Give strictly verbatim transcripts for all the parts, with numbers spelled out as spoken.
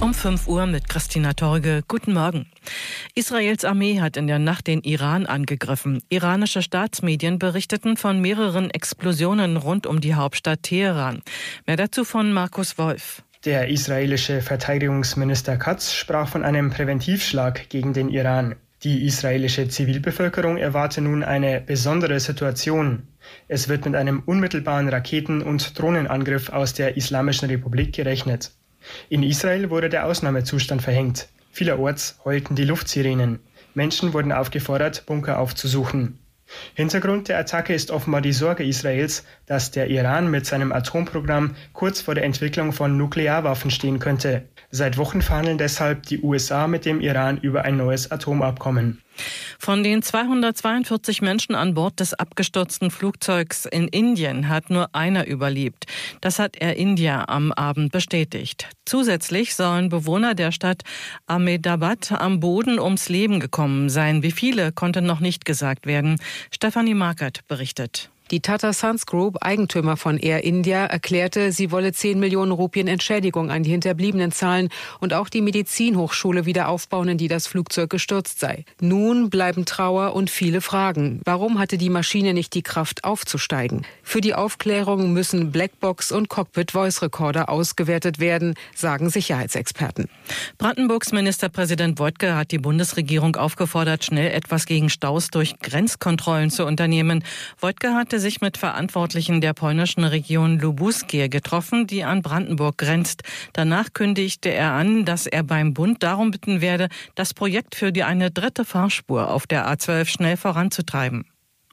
Um fünf Uhr mit Christina Torge. Guten Morgen. Israels Armee hat in der Nacht den Iran angegriffen. Iranische Staatsmedien berichteten von mehreren Explosionen rund um die Hauptstadt Teheran. Mehr dazu von Markus Wolf. Der israelische Verteidigungsminister Katz sprach von einem Präventivschlag gegen den Iran. Die israelische Zivilbevölkerung erwarte nun eine besondere Situation. Es wird mit einem unmittelbaren Raketen- und Drohnenangriff aus der Islamischen Republik gerechnet. In Israel wurde der Ausnahmezustand verhängt. Vielerorts heulten die Luftsirenen. Menschen wurden aufgefordert, Bunker aufzusuchen. Hintergrund der Attacke ist offenbar die Sorge Israels, dass der Iran mit seinem Atomprogramm kurz vor der Entwicklung von Nuklearwaffen stehen könnte. Seit Wochen verhandeln deshalb die U S A mit dem Iran über ein neues Atomabkommen. Von den zweihundertzweiundvierzig Menschen an Bord des abgestürzten Flugzeugs in Indien hat nur einer überlebt. Das hat Air India am Abend bestätigt. Zusätzlich sollen Bewohner der Stadt Ahmedabad am Boden ums Leben gekommen sein. Wie viele, konnte noch nicht gesagt werden. Stefanie Markert berichtet. Die Tata Sons Group, Eigentümer von Air India, erklärte, sie wolle zehn Millionen Rupien Entschädigung an die Hinterbliebenen zahlen und auch die Medizinhochschule wieder aufbauen, in die das Flugzeug gestürzt sei. Nun bleiben Trauer und viele Fragen. Warum hatte die Maschine nicht die Kraft aufzusteigen? Für die Aufklärung müssen Blackbox und Cockpit-Voice-Recorder ausgewertet werden, sagen Sicherheitsexperten. Brandenburgs Ministerpräsident Woidke hat die Bundesregierung aufgefordert, schnell etwas gegen Staus durch Grenzkontrollen zu unternehmen. Woidke hatte sich mit Verantwortlichen der polnischen Region Lubuskie getroffen, die an Brandenburg grenzt. Danach kündigte er an, dass er beim Bund darum bitten werde, das Projekt für die eine dritte Fahrspur auf der A zwölf schnell voranzutreiben.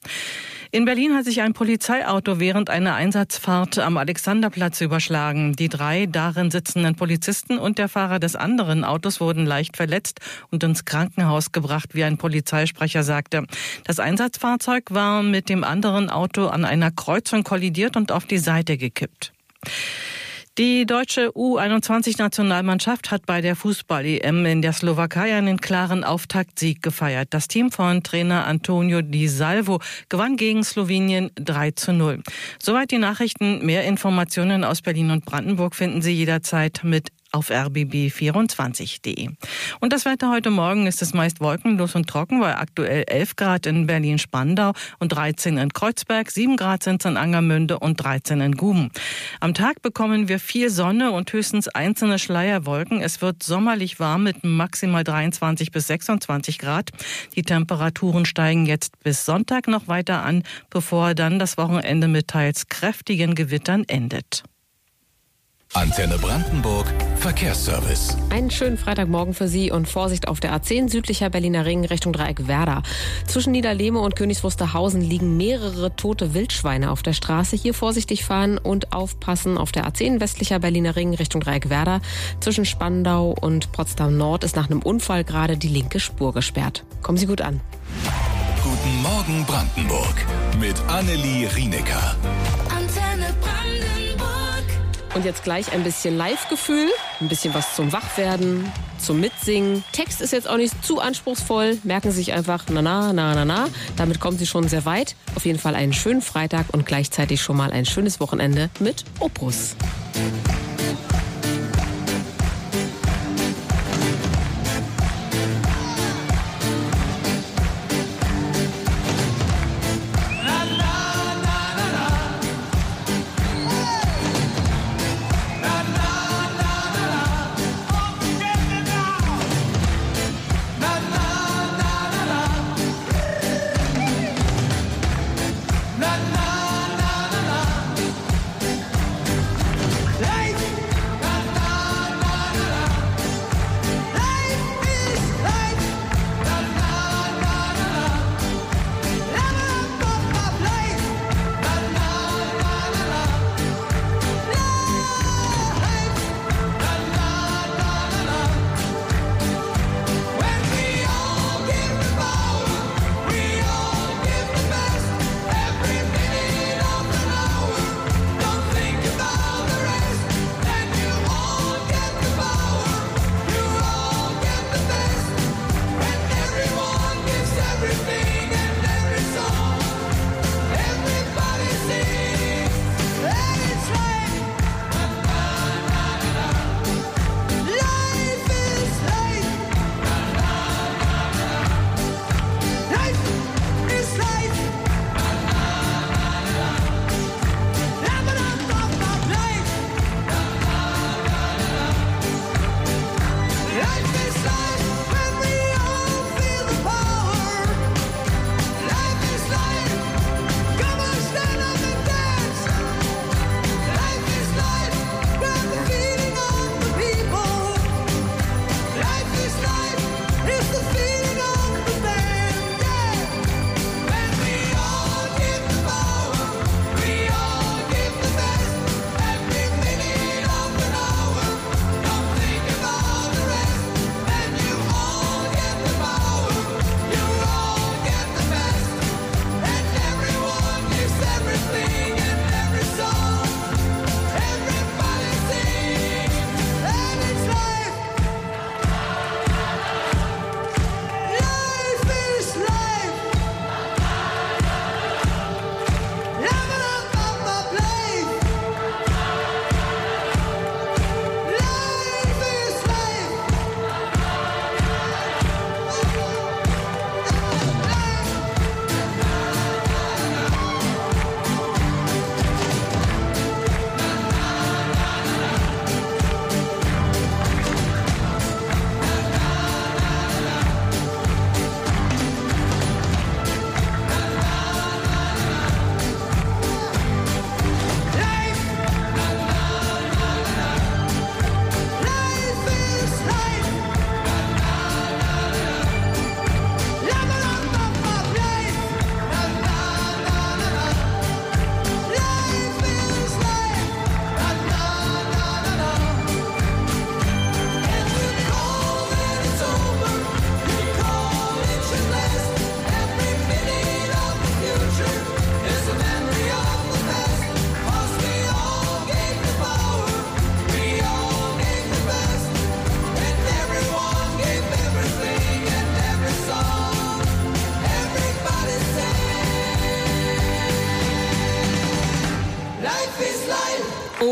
In Berlin hat sich ein Polizeiauto während einer Einsatzfahrt am Alexanderplatz überschlagen. Die drei darin sitzenden Polizisten und der Fahrer des anderen Autos wurden leicht verletzt und ins Krankenhaus gebracht, wie ein Polizeisprecher sagte. Das Einsatzfahrzeug war mit dem anderen Auto an einer Kreuzung kollidiert und auf die Seite gekippt. Die deutsche U einundzwanzig-Nationalmannschaft hat bei der Fußball-E M in der Slowakei einen klaren Auftaktsieg gefeiert. Das Team von Trainer Antonio Di Salvo gewann gegen Slowenien drei zu null. Soweit die Nachrichten. Mehr Informationen aus Berlin und Brandenburg finden Sie jederzeit mit auf r b b vierundzwanzig punkt de. Und das Wetter heute Morgen ist es meist wolkenlos und trocken, weil aktuell elf Grad in Berlin-Spandau und dreizehn in Kreuzberg, sieben Grad sind es in Angermünde und dreizehn in Guben. Am Tag bekommen wir viel Sonne und höchstens einzelne Schleierwolken. Es wird sommerlich warm mit maximal dreiundzwanzig bis sechsundzwanzig Grad. Die Temperaturen steigen jetzt bis Sonntag noch weiter an, bevor dann das Wochenende mit teils kräftigen Gewittern endet. Antenne Brandenburg Verkehrsservice. Einen schönen Freitagmorgen für Sie und Vorsicht auf der A zehn südlicher Berliner Ring Richtung Dreieck Werder. Zwischen Niederlehme und Königs Wusterhausen liegen mehrere tote Wildschweine auf der Straße. Hier vorsichtig fahren und aufpassen. Auf der A zehn westlicher Berliner Ring Richtung Dreieck Werder. Zwischen Spandau und Potsdam Nord ist nach einem Unfall gerade die linke Spur gesperrt. Kommen Sie gut an. Guten Morgen Brandenburg mit Annelie Rienecker. Antenne Brandenburg. Und jetzt gleich ein bisschen Live-Gefühl, ein bisschen was zum Wachwerden, zum Mitsingen. Text ist jetzt auch nicht zu anspruchsvoll. Merken Sie sich einfach na na na na na. Damit kommen Sie schon sehr weit. Auf jeden Fall einen schönen Freitag und gleichzeitig schon mal ein schönes Wochenende mit Opus.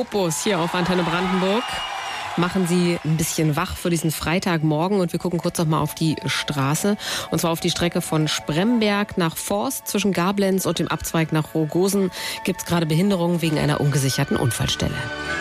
Flixbus hier auf Antenne Brandenburg machen Sie ein bisschen wach für diesen Freitagmorgen und wir gucken kurz noch mal auf die Straße und zwar auf die Strecke von Spremberg nach Forst zwischen Gablenz und dem Abzweig nach Rogosen gibt es gerade Behinderungen wegen einer ungesicherten Unfallstelle.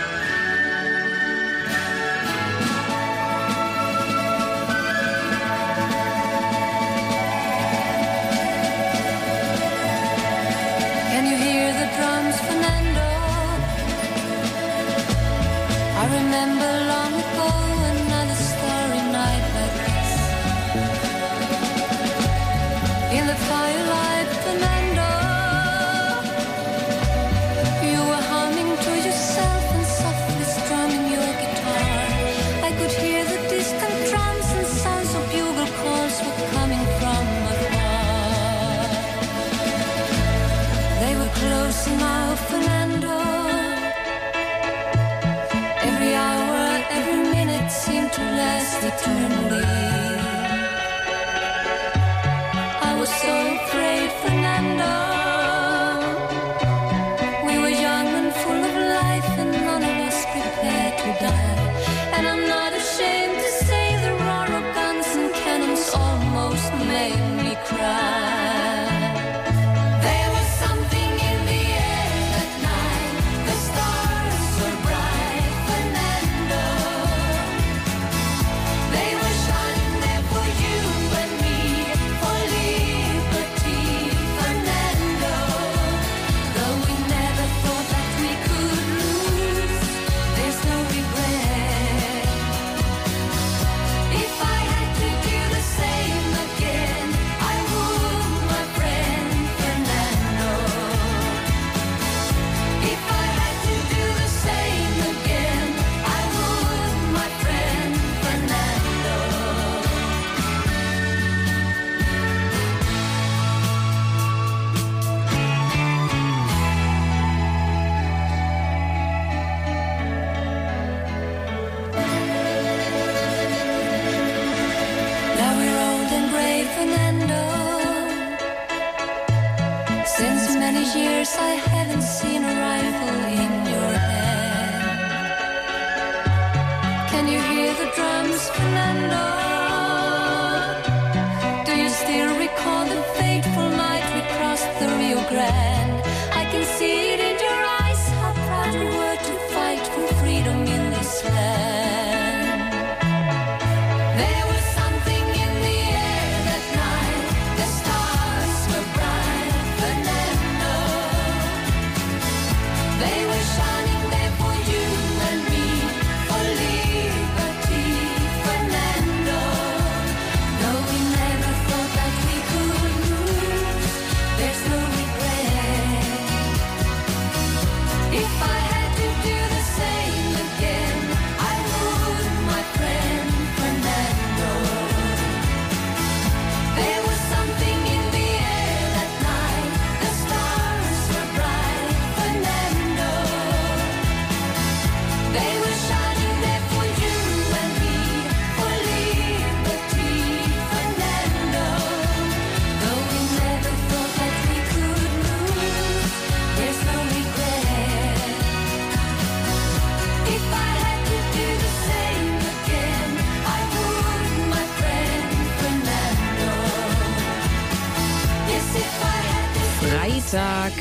Freitag,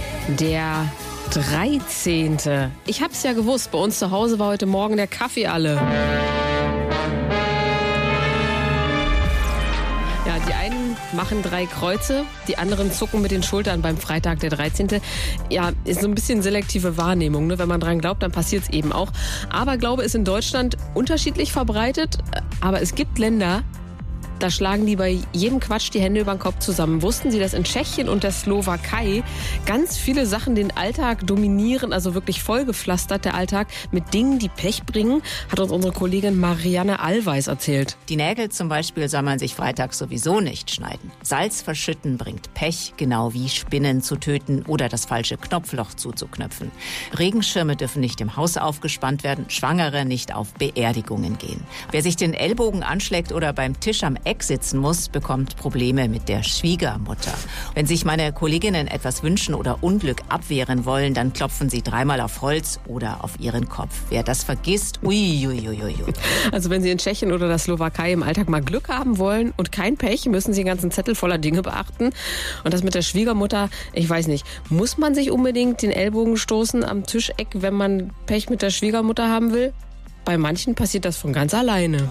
der dreizehnte Ich hab's ja gewusst, bei uns zu Hause war heute Morgen der Kaffee alle. Ja, die einen machen drei Kreuze, die anderen zucken mit den Schultern beim Freitag, der dreizehnte Ja, ist so ein bisschen selektive Wahrnehmung, ne? Wenn man dran glaubt, dann passiert's eben auch. Aber Glaube ist in Deutschland unterschiedlich verbreitet, aber es gibt Länder, da schlagen die bei jedem Quatsch die Hände über den Kopf zusammen. Wussten Sie, dass in Tschechien und der Slowakei ganz viele Sachen den Alltag dominieren, also wirklich vollgepflastert der Alltag mit Dingen, die Pech bringen, hat uns unsere Kollegin Marianne Allweis erzählt. Die Nägel zum Beispiel soll man sich freitags sowieso nicht schneiden. Salz verschütten bringt Pech, genau wie Spinnen zu töten oder das falsche Knopfloch zuzuknöpfen. Regenschirme dürfen nicht im Haus aufgespannt werden, Schwangere nicht auf Beerdigungen gehen. Wer sich den Ellbogen anschlägt oder beim Tisch am Eck sitzen muss, bekommt Probleme mit der Schwiegermutter. Wenn sich meine Kolleginnen etwas wünschen oder Unglück abwehren wollen, dann klopfen sie dreimal auf Holz oder auf ihren Kopf. Wer das vergisst, uiuiuiui. Also wenn Sie in Tschechien oder der Slowakei im Alltag mal Glück haben wollen und kein Pech, müssen Sie einen ganzen Zettel voller Dinge beachten. Und das mit der Schwiegermutter, ich weiß nicht, muss man sich unbedingt den Ellbogen stoßen am Tischeck, wenn man Pech mit der Schwiegermutter haben will? Bei manchen passiert das von ganz alleine.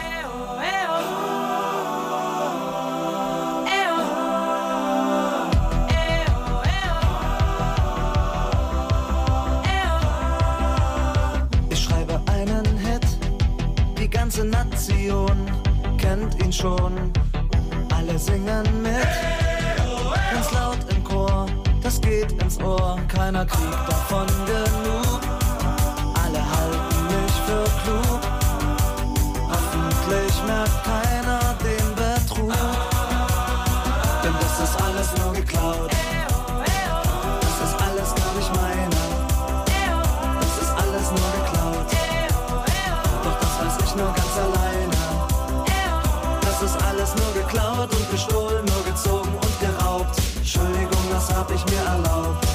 Ich schreibe einen Hit, die ganze Nation kennt ihn schon. Alle singen mit, ganz laut im Chor, das geht ins Ohr. Keiner kriegt davon genug, alle halten mich für klug. Hoffentlich merkt keiner den Betrug, denn das ist alles nur geklaut. Das ist alles gar nicht meiner, das ist alles nur geklaut. Doch das weiß ich nur ganz alleine. Das ist alles nur geklaut und gestohlen, nur gezogen und geraubt. Entschuldigung, das hab ich mir erlaubt.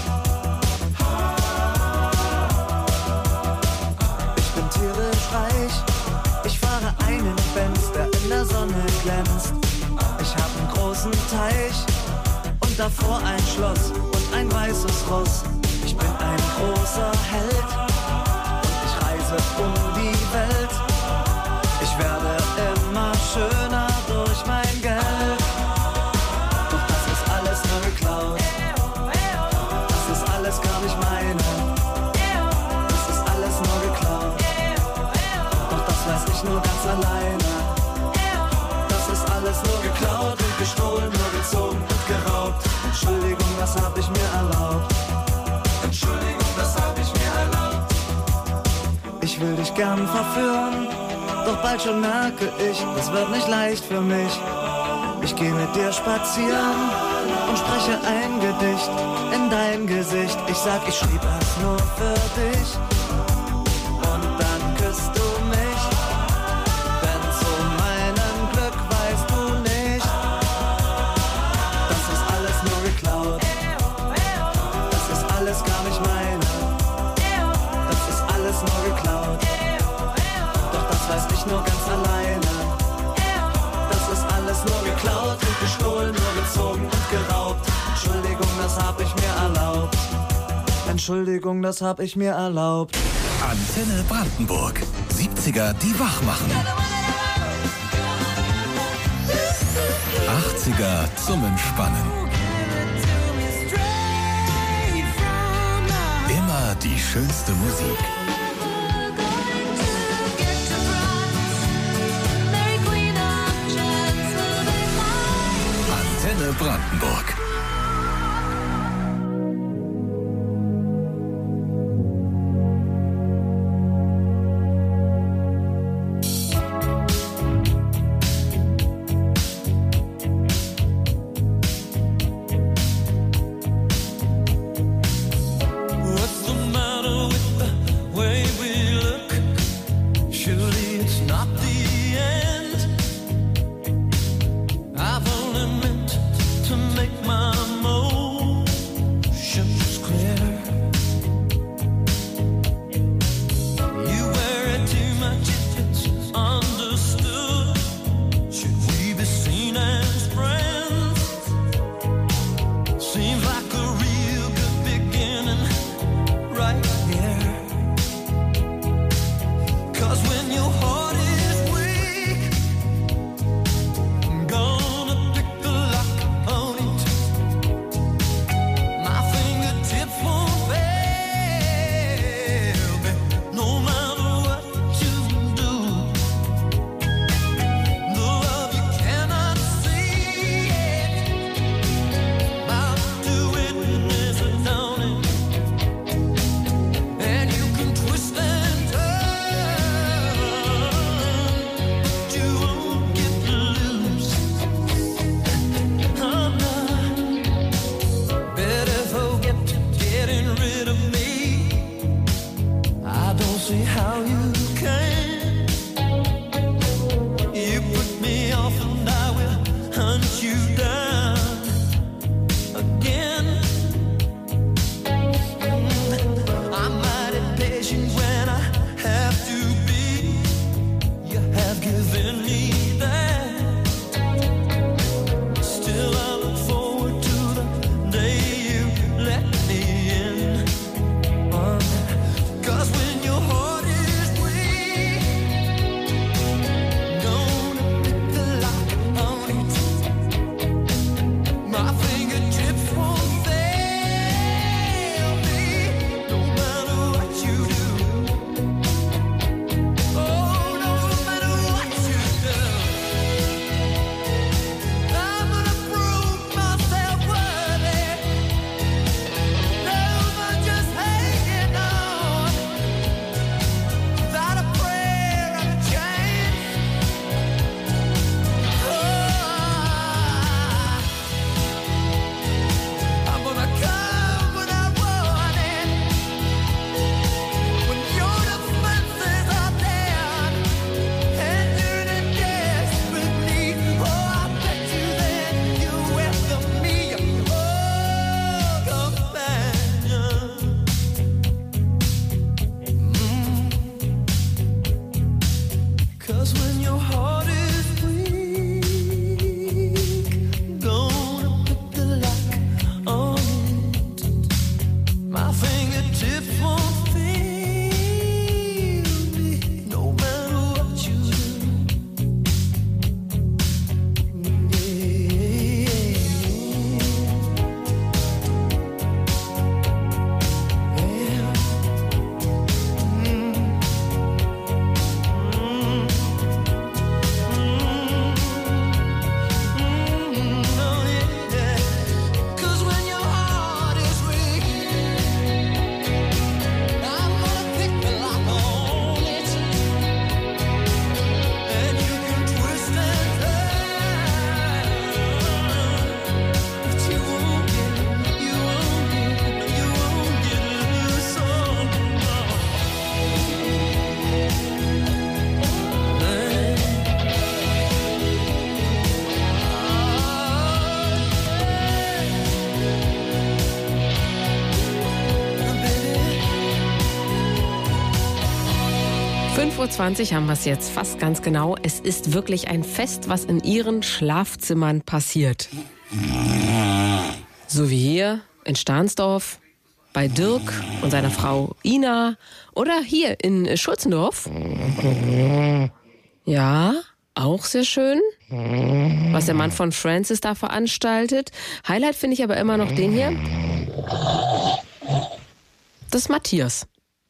Ich bin tierisch reich, ich fahre einen Benz, der in der Sonne glänzt. Ich hab einen großen Teich und davor ein Schloss und ein weißes Ross. Ich bin ein großer Held und ich reise um die Welt. Ich werde immer schöner durch mein Geld. Doch das ist alles nur geklaut. Das ist alles gar nicht meine. Das ist alles nur geklaut. Doch das weiß ich nur ganz alleine. Das ist alles nur geklaut und gestohlen, nur gezogen und geraubt. Entschuldigung, das hab ich mir erlaubt. Entschuldigung, das hab ich mir erlaubt. Ich will dich gern verführen, doch bald schon merke ich, das wird nicht leicht für mich. Ich geh mit dir spazieren und spreche ein Gedicht in dein Gesicht. Ich sag, ich schrieb es nur für dich und dann küsst du mich. Denn zu meinem Glück weißt du nicht, das ist alles nur geklaut. Das ist alles gar nicht meine. Das ist alles nur geklaut. Doch das weiß ich nur ganz alleine. Das ist alles nur geklaut und gestohlen, nur gezogen und geraubt. Entschuldigung, das hab ich mir erlaubt. Entschuldigung, das hab ich mir erlaubt. Antenne Brandenburg. siebziger, die wach machen. achtziger zum Entspannen. Immer die schönste Musik. Antenne Brandenburg. how you came. You put me off and I fünf Uhr zwanzig haben wir es jetzt fast ganz genau. Es ist wirklich ein Fest, was in Ihren Schlafzimmern passiert. So wie hier in Stahnsdorf, bei Dirk und seiner Frau Ina oder hier in Schulzendorf. Ja, auch sehr schön, was der Mann von Francis da veranstaltet. Highlight finde ich aber immer noch den hier. Das ist Matthias.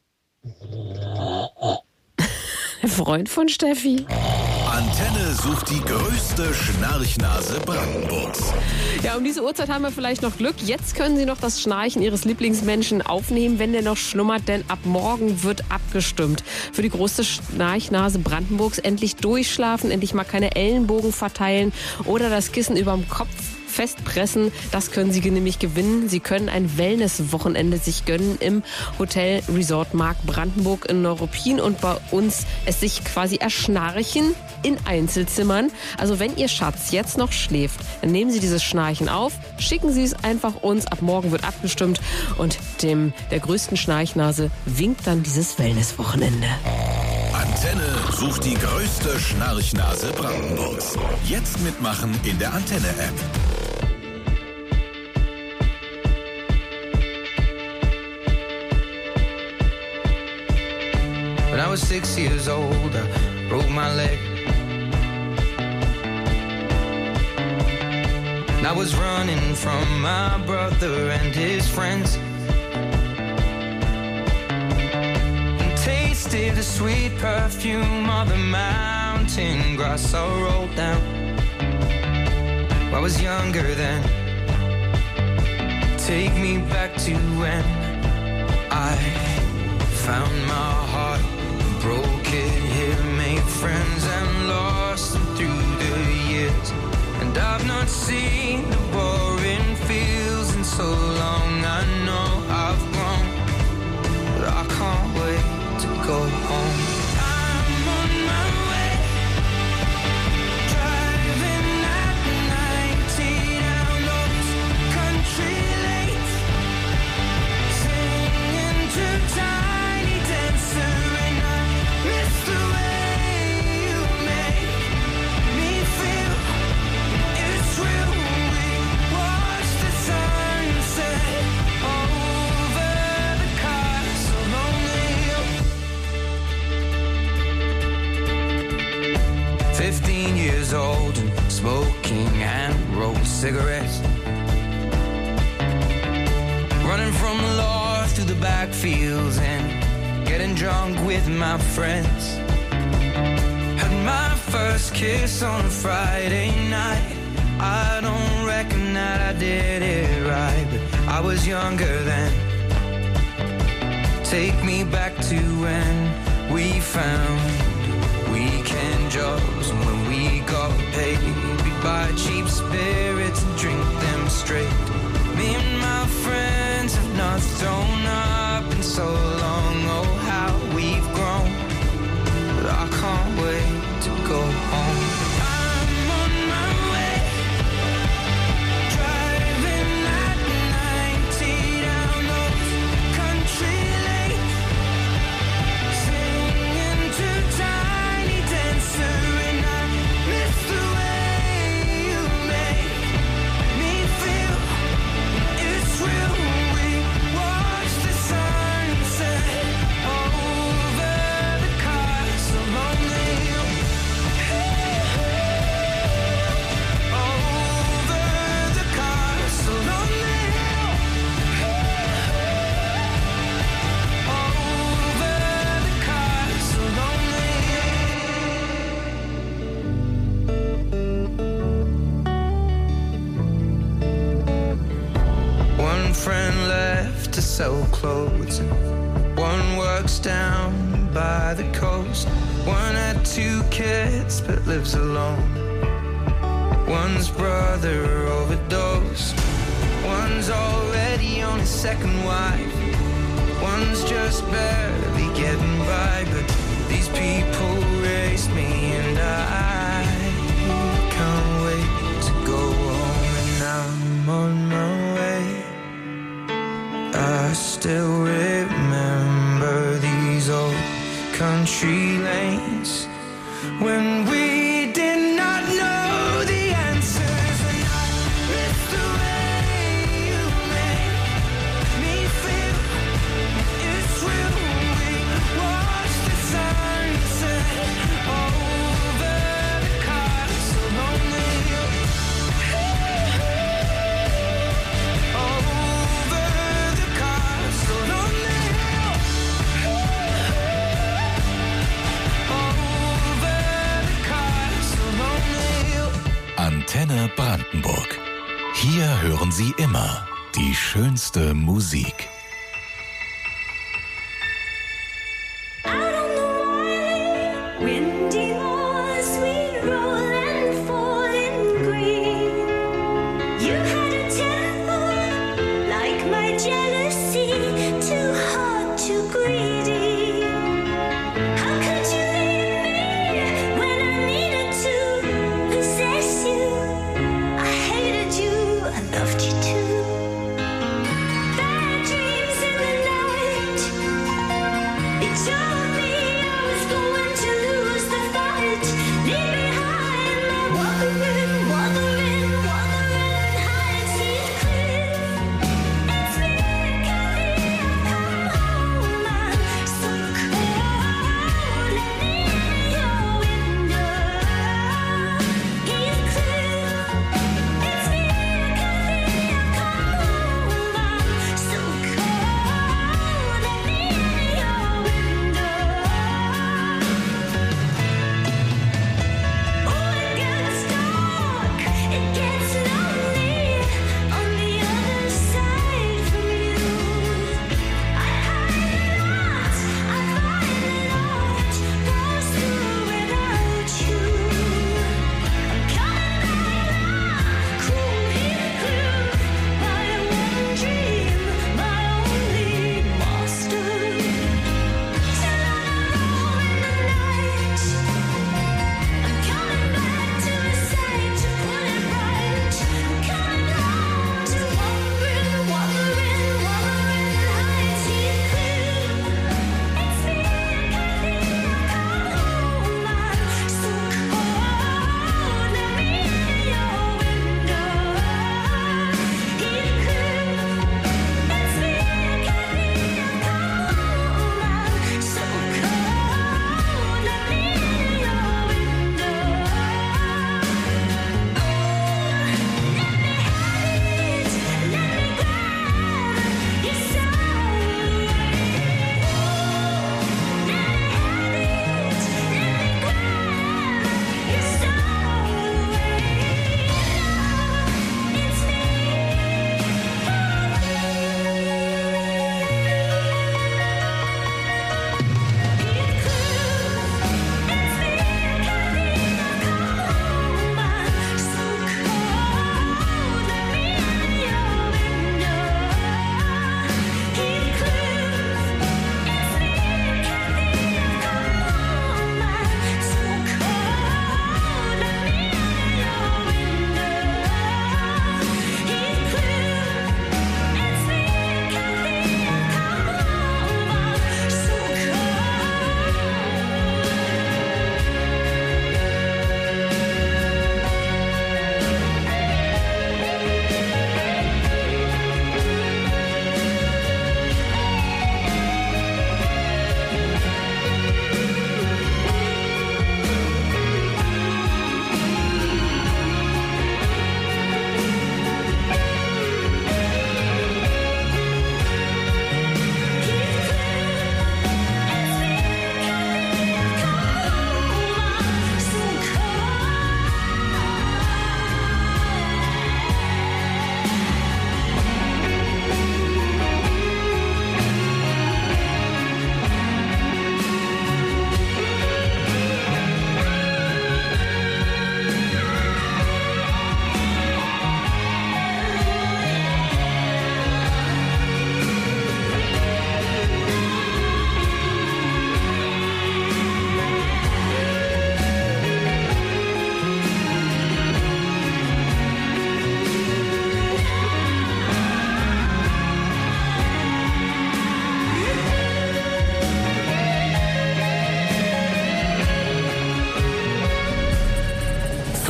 Freund von Steffi. Antenne sucht die größte Schnarchnase Brandenburgs. Ja, um diese Uhrzeit haben wir vielleicht noch Glück. Jetzt können Sie noch das Schnarchen Ihres Lieblingsmenschen aufnehmen, wenn der noch schlummert, denn ab morgen wird abgestimmt. Für die größte Schnarchnase Brandenburgs endlich durchschlafen, endlich mal keine Ellenbogen verteilen oder das Kissen überm Kopf festpressen. Das können Sie nämlich gewinnen. Sie können ein Wellness-Wochenende sich gönnen im Hotel Resort Mark Brandenburg in Neuruppin und bei uns es sich quasi erschnarchen in Einzelzimmern. Also wenn Ihr Schatz jetzt noch schläft, dann nehmen Sie dieses Schnarchen auf, schicken Sie es einfach uns. Ab morgen wird abgestimmt und dem der größten Schnarchnase winkt dann dieses Wellness-Wochenende. Antenne sucht die größte Schnarchnase Brandenburgs. Jetzt mitmachen in der Antenne-App. When I was six years old, I broke my leg. And I was running from my brother and his friends. And tasted the sweet perfume of the mountain grass I rolled down. I was younger then. Take me back to when I found my heart. Broke it here, made friends and lost them through the years. And I've not seen the boring fields in so long. I know I've grown, but I can't wait to go home. I'm on my way, driving at ninety down those country lanes, singing to Tiny Dancer. It's the way you make me feel. It's real. We watch the sunset over the castle on the hill. Fifteen years old and smoking and rolled cigarettes. Running from the law through the backfields and getting drunk with my friends. Had my first kiss on a Friday night. I don't reckon that I did it right, but I was younger then. Take me back to when we found weekend jobs, and when we got paid, we'd buy cheap spirits and drink them straight. Me and my friends have not thrown up in so long. Oh, how we've grown, but I can't wait to go home. I'm on my way, driving at ninety down those country lanes, singing to clothes. One works down by the coast. One had two kids but lives alone. One's brother overdosed. One's already on his second wife. One's just barely getting by. But these people raised me and I can't wait to go home. And I'm on my way. I still remember these old country lanes when we did not know the answers. And I miss the way you make me feel. It's real. We watch the sunset over the castle on the hill. Over the castle on the hill. Over the castle on the hill. Antenne Brandenburg. Hier hören Sie immer die schönste Musik. Out on the wide, windy moors, we roll and fall in green. You had a temper like my jealousy, too hot, too greedy. How could you leave me when I needed to possess you? I hated you, I loved you too. Bad dreams in the night. It told me I was going to lose the fight. Leave behind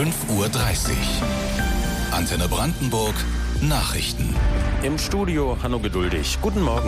fünf Uhr dreißig. Antenne Brandenburg, Nachrichten. Im Studio Hanno Geduldig. Guten Morgen.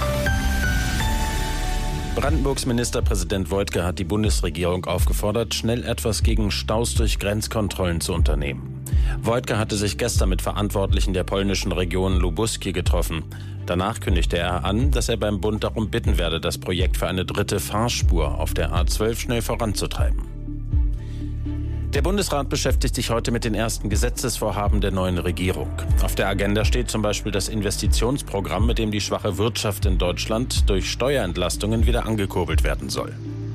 Brandenburgs Ministerpräsident Woidke hat die Bundesregierung aufgefordert, schnell etwas gegen Staus durch Grenzkontrollen zu unternehmen. Woidke hatte sich gestern mit Verantwortlichen der polnischen Region Lubuski getroffen. Danach kündigte er an, dass er beim Bund darum bitten werde, das Projekt für eine dritte Fahrspur auf der A zwölf schnell voranzutreiben. Der Bundesrat beschäftigt sich heute mit den ersten Gesetzesvorhaben der neuen Regierung. Auf der Agenda steht zum Beispiel das Investitionsprogramm, mit dem die schwache Wirtschaft in Deutschland durch Steuerentlastungen wieder angekurbelt werden soll.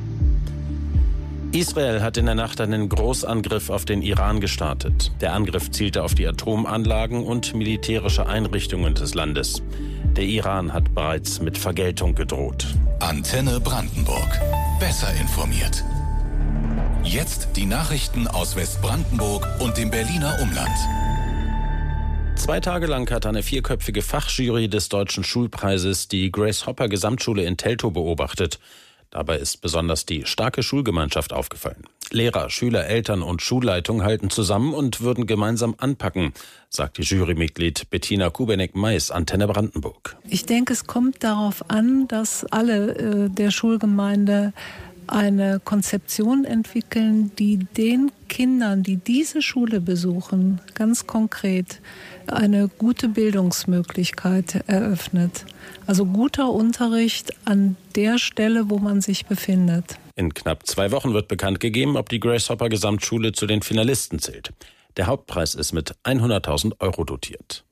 Israel hat in der Nacht einen Großangriff auf den Iran gestartet. Der Angriff zielte auf die Atomanlagen und militärische Einrichtungen des Landes. Der Iran hat bereits mit Vergeltung gedroht. Antenne Brandenburg. Besser informiert. Jetzt die Nachrichten aus Westbrandenburg und dem Berliner Umland. Zwei Tage lang hat eine vierköpfige Fachjury des Deutschen Schulpreises die Grace Hopper Gesamtschule in Teltow beobachtet. Dabei ist besonders die starke Schulgemeinschaft aufgefallen. Lehrer, Schüler, Eltern und Schulleitung halten zusammen und würden gemeinsam anpacken, sagt die Jurymitglied Bettina Kubenek-Mais, Antenne Brandenburg. Ich denke, es kommt darauf an, dass alle äh, der Schulgemeinde eine Konzeption entwickeln, die den Kindern, die diese Schule besuchen, ganz konkret eine gute Bildungsmöglichkeit eröffnet. Also guter Unterricht an der Stelle, wo man sich befindet. In knapp zwei Wochen wird bekannt gegeben, ob die Grace Hopper Gesamtschule zu den Finalisten zählt. Der Hauptpreis ist mit hunderttausend Euro dotiert.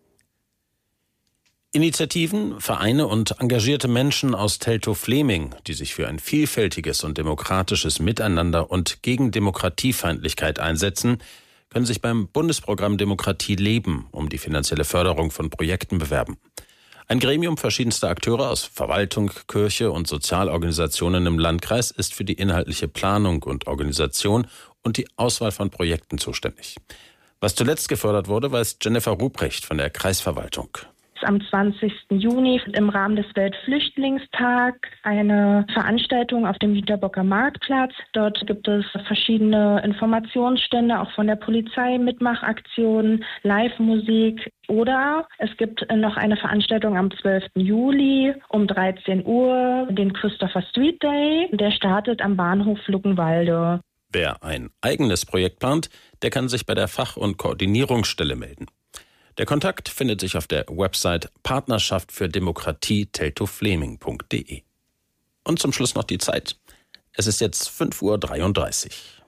Initiativen, Vereine und engagierte Menschen aus Teltow-Fleming, die sich für ein vielfältiges und demokratisches Miteinander und gegen Demokratiefeindlichkeit einsetzen, können sich beim Bundesprogramm Demokratie leben um die finanzielle Förderung von Projekten bewerben. Ein Gremium verschiedenster Akteure aus Verwaltung, Kirche und Sozialorganisationen im Landkreis ist für die inhaltliche Planung und Organisation und die Auswahl von Projekten zuständig. Was zuletzt gefördert wurde, weiß Jennifer Ruprecht von der Kreisverwaltung. Am zwanzigsten Juni im Rahmen des Weltflüchtlingstags eine Veranstaltung auf dem Jüterbocker Marktplatz. Dort gibt es verschiedene Informationsstände, auch von der Polizei, Mitmachaktionen, Live-Musik. Oder es gibt noch eine Veranstaltung am zwölften Juli um dreizehn Uhr, den Christopher Street Day. Der startet am Bahnhof Luckenwalde. Wer ein eigenes Projekt plant, der kann sich bei der Fach- und Koordinierungsstelle melden. Der Kontakt findet sich auf der Website Partnerschaft für Demokratie teltow-fleming punkt de. Und zum Schluss noch die Zeit. Es ist jetzt fünf Uhr dreiunddreißig.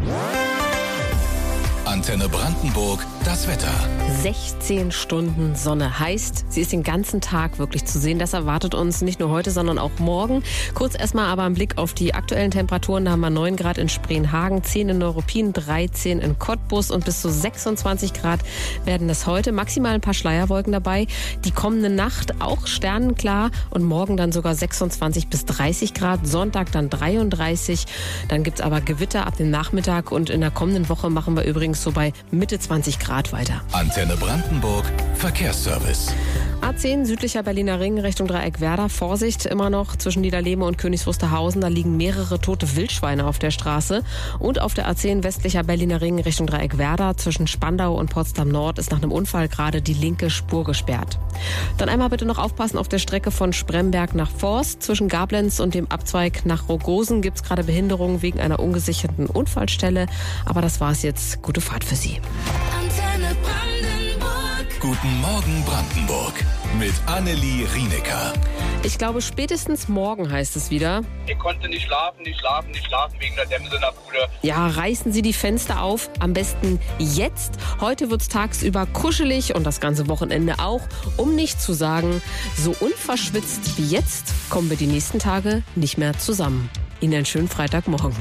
Antenne Brandenburg, das Wetter. sechzehn Stunden Sonne heißt, sie ist den ganzen Tag wirklich zu sehen. Das erwartet uns nicht nur heute, sondern auch morgen. Kurz erstmal aber ein Blick auf die aktuellen Temperaturen. Da haben wir neun Grad in Spreenhagen, zehn in Neuruppin, dreizehn in Cottbus und bis zu sechsundzwanzig Grad werden es heute. Maximal ein paar Schleierwolken dabei. Die kommende Nacht auch sternenklar und morgen dann sogar sechsundzwanzig bis dreißig Grad. Sonntag dann dreiunddreißig. Dann gibt's aber Gewitter ab dem Nachmittag und in der kommenden Woche machen wir übrigens so bei Mitte zwanzig Grad weiter. Antenne Brandenburg, Verkehrsservice. A zehn südlicher Berliner Ring Richtung Dreieck Werder. Vorsicht immer noch zwischen Niederlehme und Königs Wusterhausen. Da liegen mehrere tote Wildschweine auf der Straße. Und auf der A zehn westlicher Berliner Ring Richtung Dreieck Werder zwischen Spandau und Potsdam Nord ist nach einem Unfall gerade die linke Spur gesperrt. Dann einmal bitte noch aufpassen auf der Strecke von Spremberg nach Forst. Zwischen Gablenz und dem Abzweig nach Rogosen gibt es gerade Behinderungen wegen einer ungesicherten Unfallstelle. Aber das war's jetzt. Gute Fahrt für Sie. Antenne Brandenburg. Guten Morgen Brandenburg mit Annelie Rienecker. Ich glaube, spätestens morgen heißt es wieder. Ich konnte nicht schlafen, nicht schlafen, nicht schlafen wegen der Dämse in der Bude. Ja, reißen Sie die Fenster auf. Am besten jetzt. Heute wird es tagsüber kuschelig und das ganze Wochenende auch. Um nicht zu sagen, so unverschwitzt wie jetzt kommen wir die nächsten Tage nicht mehr zusammen. Ihnen einen schönen Freitagmorgen.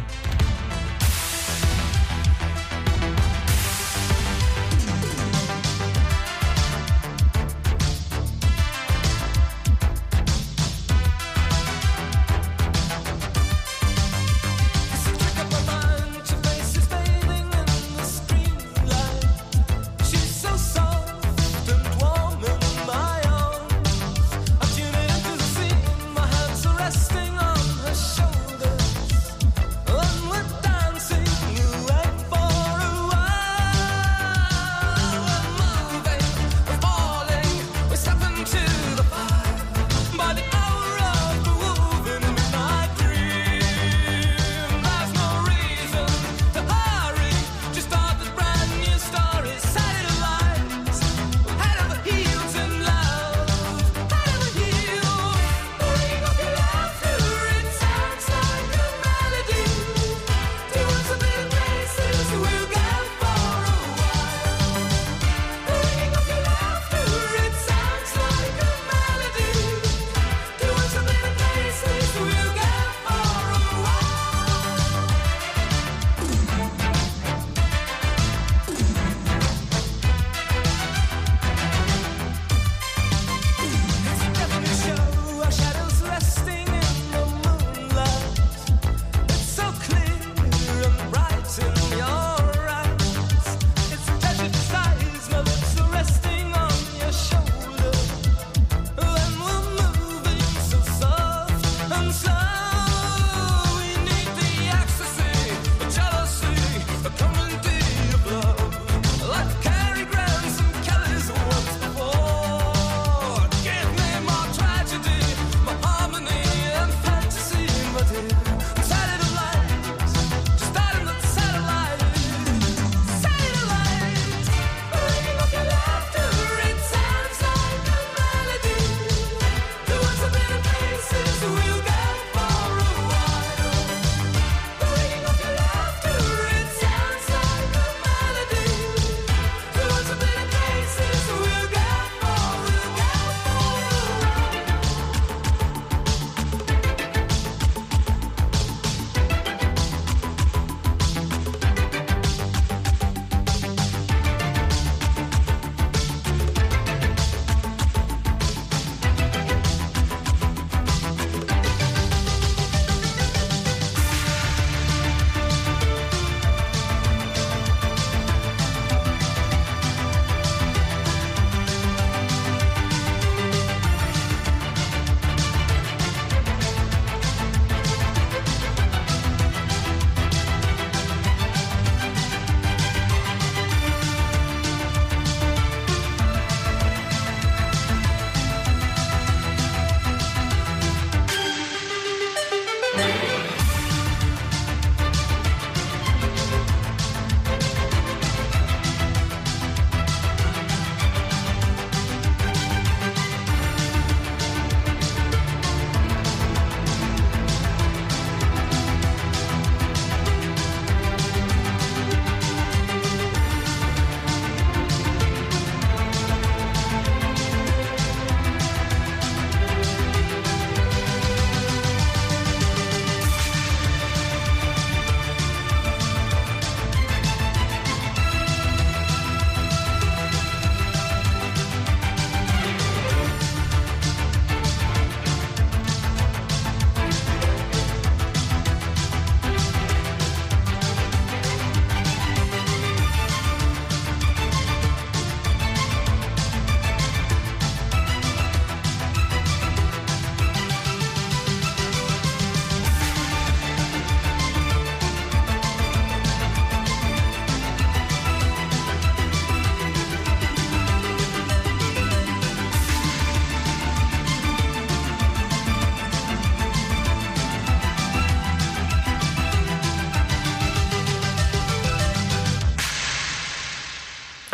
Resting on her shoulders, unwilling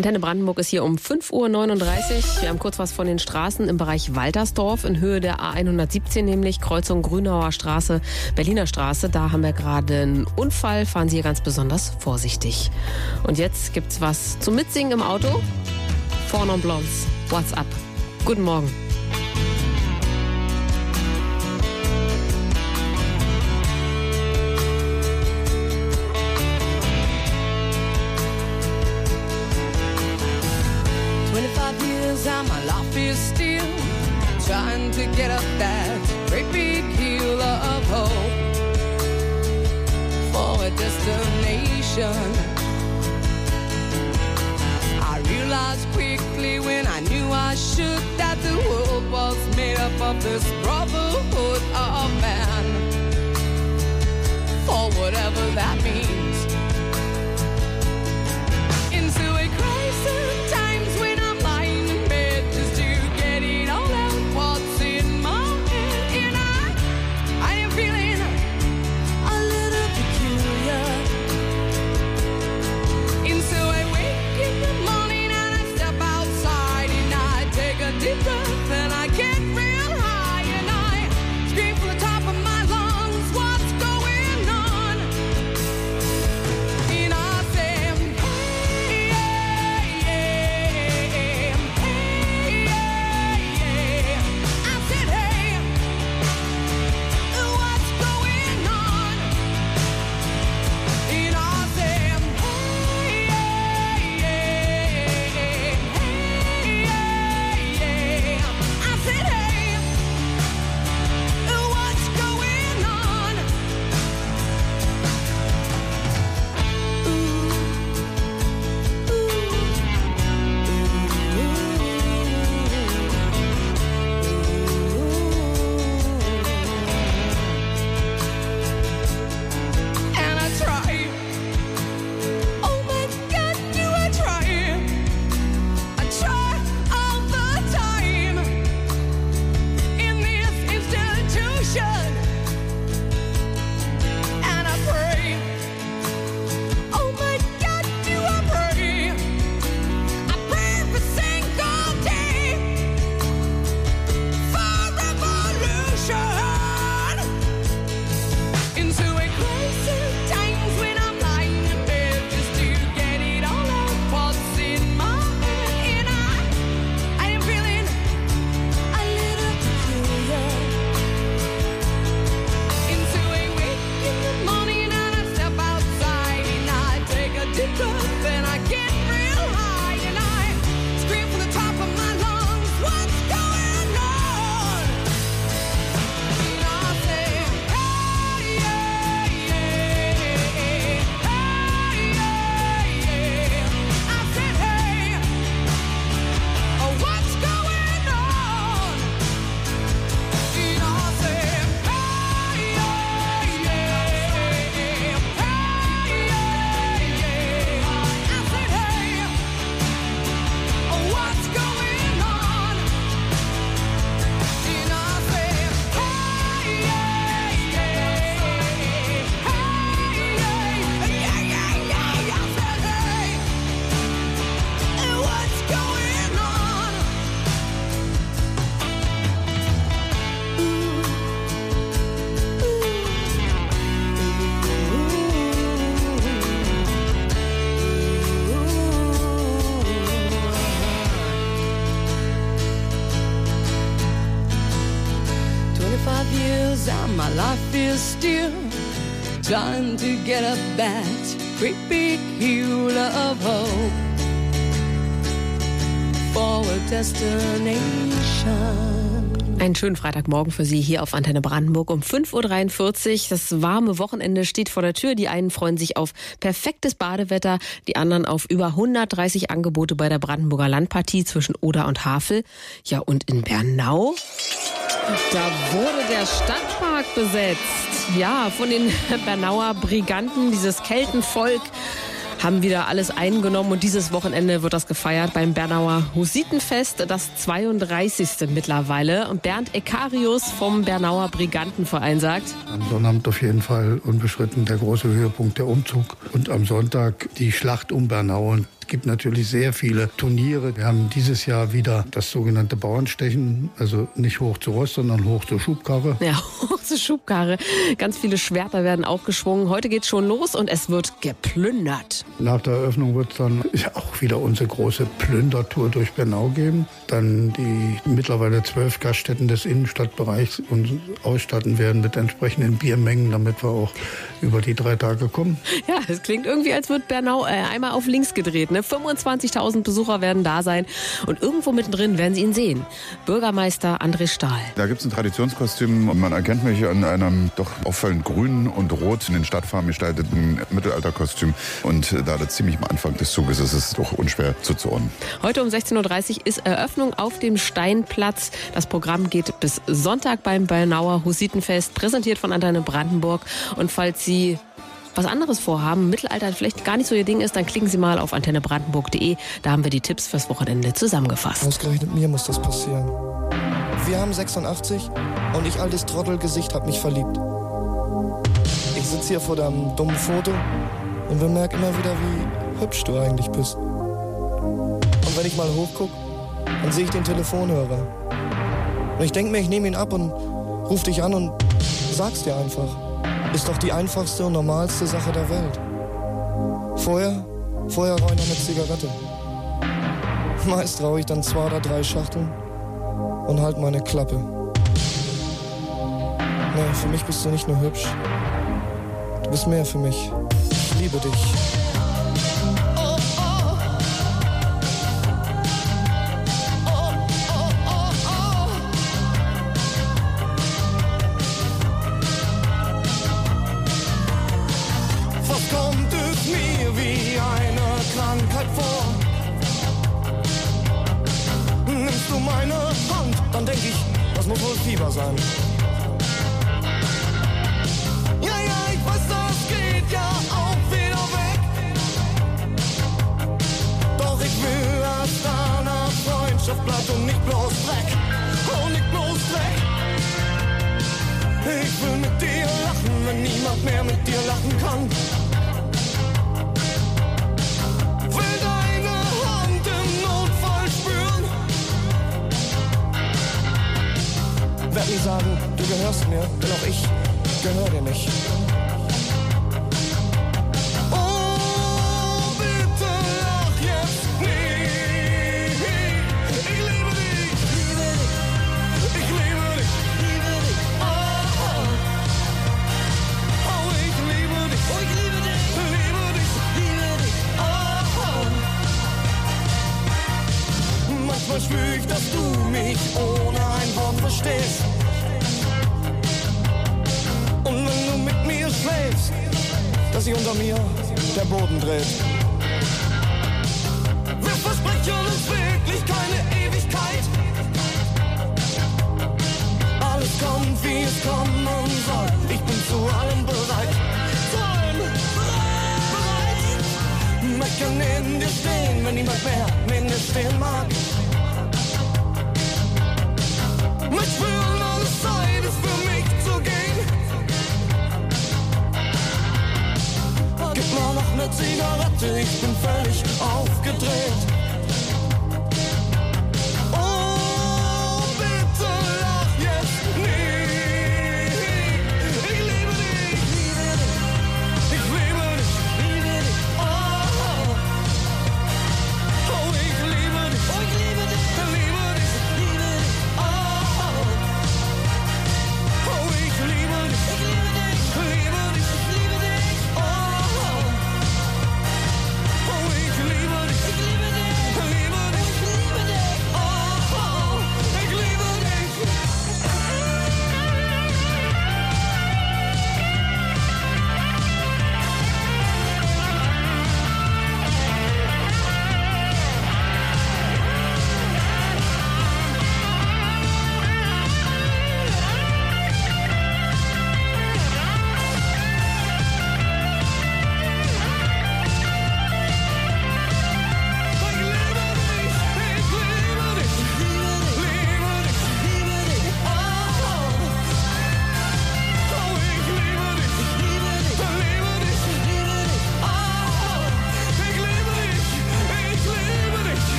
Antenne Brandenburg ist hier um fünf Uhr neununddreißig. Wir haben kurz was von den Straßen im Bereich Waltersdorf in Höhe der A hundertsiebzehn, nämlich Kreuzung Grünauer Straße, Berliner Straße. Da haben wir gerade einen Unfall. Fahren Sie hier ganz besonders vorsichtig. Und jetzt gibt's was zum Mitsingen im Auto. Four Non Blondes. What's up? Guten Morgen. twenty-five years and my life is still trying to get up that great big hill of hope for a destination. I realized quickly when I knew I should that the world was made up of this brotherhood of man, for whatever that means. Into a crisis times when I'm lying in bed just to get it all out what's in my head. And I, I am feeling a little peculiar. And so I wake in the morning and I step outside and I take a deep breath and I get real high and I scream from the top of my lungs, what's going on? And I say, hey, yeah, yeah, hey, yeah, yeah. I said, hey, what's going on? And I said, hey, yeah, yeah, hey, yeah, yeah. I said, hey, what's going on? And I try. Oh my God, do I try? I try all the time in this institution. And I pray. Oh my God, do I pray? I pray every single day for revolution. Into a crisis times when I'm lying in bed just to get it all out what's in my head. And I, I am feeling a little peculiar. Into a wake in the morning and I step outside and I take a deep breath and I get real high and I scream from the top of my lungs, what's going on? And I say, hey, yeah, yeah, hey, yeah, yeah. I said, hey, what's going on? And I said, hey, yeah, yeah, hey, yeah, yeah. I said, hey, what's going on? And I said, hey, yeah, yeah, hey, yeah, yeah, yeah, yeah. I said, hey, what's going on? Twenty-five years and my life is still trying to get up that great big hill of hope for a destination. Einen schönen Freitagmorgen für Sie hier auf Antenne Brandenburg um fünf Uhr dreiundvierzig. Das warme Wochenende steht vor der Tür. Die einen freuen sich auf perfektes Badewetter, die anderen auf über hundertdreißig Angebote bei der Brandenburger Landpartie zwischen Oder und Havel. Ja, und in Bernau, da wurde der Stadtpark besetzt. Ja, von den Bernauer Briganten, dieses Keltenvolk, haben wieder alles eingenommen und dieses Wochenende wird das gefeiert beim Bernauer Hussitenfest, das zweiunddreißigste mittlerweile. Und Bernd Ekarius vom Bernauer Brigantenverein sagt: Am Sonnabend auf jeden Fall unbestritten der große Höhepunkt der Umzug und am Sonntag die Schlacht um Bernau. Und gibt natürlich sehr viele Turniere. Wir haben dieses Jahr wieder das sogenannte Bauernstechen, also nicht hoch zu Ross, sondern hoch zur Schubkarre. Ja, hoch zur Schubkarre. Ganz viele Schwerter werden aufgeschwungen. Heute geht's schon los und es wird geplündert. Nach der Eröffnung wird es dann ja auch wieder unsere große Plündertour durch Bernau geben. Dann die mittlerweile zwölf Gaststätten des Innenstadtbereichs uns ausstatten werden mit entsprechenden Biermengen, damit wir auch über die drei Tage kommen. Ja, es klingt irgendwie, als wird Bernau äh, einmal auf links gedreht. Ne? fünfundzwanzigtausend Besucher werden da sein und irgendwo mittendrin werden sie ihn sehen. Bürgermeister André Stahl. Da gibt es ein Traditionskostüm und man erkennt mich an einem doch auffallend grün und rot in den Stadtfarben gestalteten Mittelalterkostüm. Und da das ziemlich am Anfang des Zuges ist, ist es doch unschwer zuzuordnen. Heute um sechzehn Uhr dreißig ist Eröffnung auf dem Steinplatz. Das Programm geht bis Sonntag beim Bernauer Hussitenfest, präsentiert von Antenne Brandenburg. Und falls Sie was anderes vorhaben, Mittelalter vielleicht gar nicht so Ihr Ding ist, dann klicken Sie mal auf antenne brandenburg punkt de. Da haben wir die Tipps fürs Wochenende zusammengefasst. Ausgerechnet mir muss das passieren. Wir haben sechsundachtzig und ich, altes Trottelgesicht, hab mich verliebt. Ich sitze hier vor deinem dummen Foto und bemerke immer wieder, wie hübsch du eigentlich bist. Und wenn ich mal hochguck, dann sehe ich den Telefonhörer. Und ich denke mir, ich nehme ihn ab und ruf dich an und sag's dir einfach. Ist doch die einfachste und normalste Sache der Welt. Vorher, vorher rauche ich noch eine Zigarette. Meist rauche ich dann zwei oder drei Schachteln und halt meine Klappe. Nee, für mich bist du nicht nur hübsch. Du bist mehr für mich. Ich liebe dich. Sein. Ja, ja, ich weiß, das geht ja auch wieder weg. Doch ich will, dass deine Freundschaft bleibt und nicht bloß Dreck. Oh, nicht bloß Dreck. Ich will mit dir lachen, wenn niemand mehr mit dir lachen kann. Will deine Hand im Notfall spüren. Werd nie sagen, du gehörst mir, denn auch ich gehör dir nicht. Oh, bitte lach jetzt nicht. Ich liebe dich, ich liebe dich, liebe dich. Oh, oh. Oh, ich liebe dich, oh, ich liebe dich, liebe dich, liebe dich. Oh, oh. Manchmal spür ich, dass du mich ohne ein Wort verstehst. Und wenn du mit mir schläfst, dass sich unter mir der Boden dreht. Wir versprechen uns wirklich keine Ewigkeit. Alles kommt, wie es kommen soll. Ich bin zu allem bereit. Zu allem bereit. Möchte neben dir stehen, wenn niemand mehr neben dir stehen mag. Mit spüren, alles Zeit ist für mich zu gehen. Gib mal noch eine Zigarette, ich bin völlig aufgedreht. Oh, bitte lach jetzt nicht. Ich liebe dich, ich liebe dich, liebe dich. Oh, oh, ich liebe dich, oh, ich liebe dich, liebe dich, liebe dich.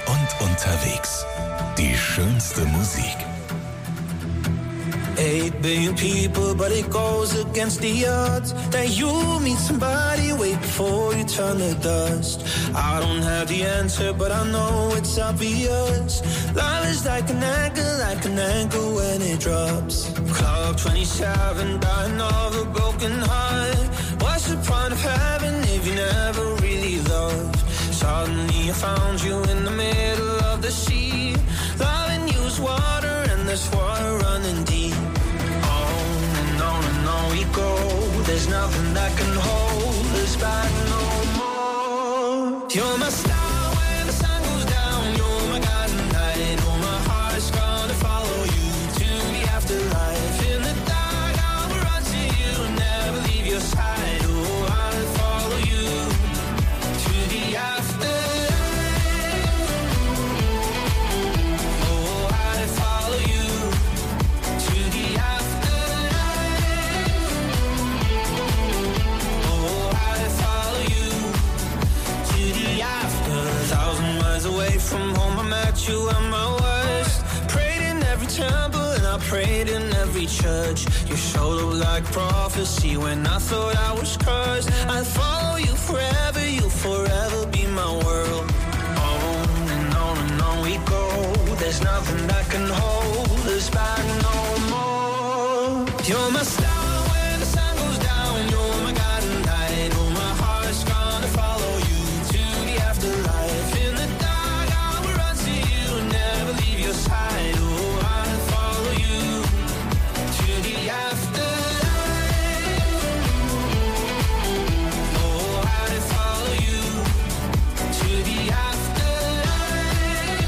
und unterwegs. Die schönste Musik. Eight billion people, but it goes against the odds that you meet somebody way before you turn to dust. I don't have the answer, but I know it's obvious. Love is like an anchor, like an anchor when it drops. Club twenty-seven, dying of a broken heart. What's the point of having if you never really loved? Suddenly I found you in the middle of the sea. Loving you is water and there's water running deep. We go, there's nothing that can hold us back no more. You're my star when the sun goes down. You're my guiding light. Oh, my heart's gonna follow you to the afterlife. In the dark, I will run to you, never leave your side. Oh, I'll follow you to the afterlife. Oh, I'll follow you to the afterlife. Away from home, I met you at my worst. Prayed in every temple and I prayed in every church. You showed up like prophecy when I thought I was cursed. I'd follow you forever, you'll forever be my world. On and on and on we go. There's nothing that can hold us back no more. You're my star when the sun goes down. You're my guiding light. Oh, my heart's gonna follow you to the afterlife. In the side, oh, I'll follow you to the afterlife. Oh, I'll follow you to the afterlife.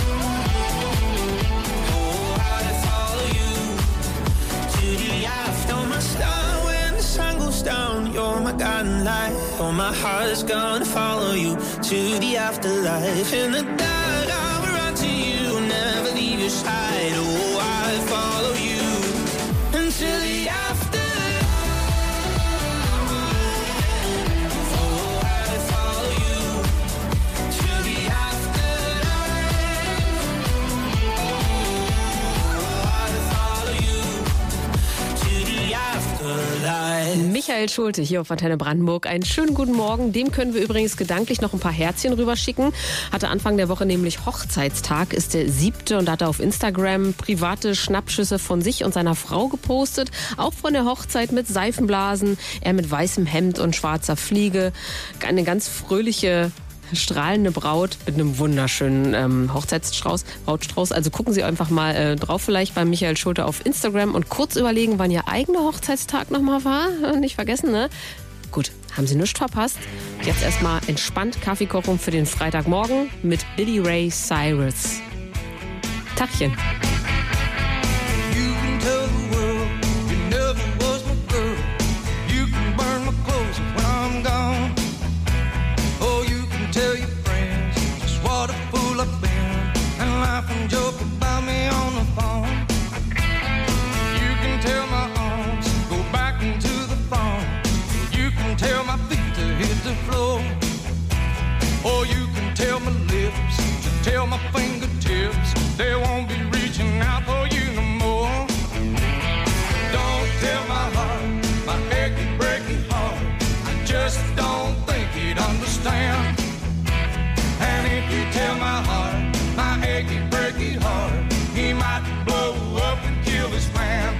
Oh, I'll follow you to the after. My star when the sun goes down, you're my guiding light. Oh, my heart's gonna follow you to the afterlife. In the dark, never leave your side. Oh, I'll follow you until the afterlife. Oh, I'll follow you to the afterlife. Oh, I'll follow you to the afterlife. Michael Schulte hier auf Antenne Brandenburg. Einen schönen guten Morgen. Dem können wir übrigens gedanklich noch ein paar Herzchen rüberschicken. Hatte Anfang der Woche nämlich Hochzeitstag, ist der siebte und hat auf Instagram private Schnappschüsse von sich und seiner Frau gepostet. Auch von der Hochzeit mit Seifenblasen, er mit weißem Hemd und schwarzer Fliege. Eine ganz fröhliche, strahlende Braut mit einem wunderschönen ähm, Hochzeitsstrauß, Brautstrauß. Also gucken Sie einfach mal äh, drauf vielleicht bei Michael Schulte auf Instagram und kurz überlegen, wann Ihr eigener Hochzeitstag nochmal war. Nicht vergessen, ne? Gut, haben Sie nichts verpasst. Jetzt erstmal entspannt Kaffeekochung für den Freitagmorgen mit Billy Ray Cyrus. Tachchen. Tell your friends just what a fool I've been, and laugh and joke about me on the phone. You can tell my arms go back into the phone. You can tell my feet to hit the floor. Or you can tell my lips to tell my fingertips they won't be reaching out for you no more. Don't tell my heart, my achy breaky heart, I just don't think he'd understand. And if you tell my heart, my achy, breaky heart, he might blow up and kill this man.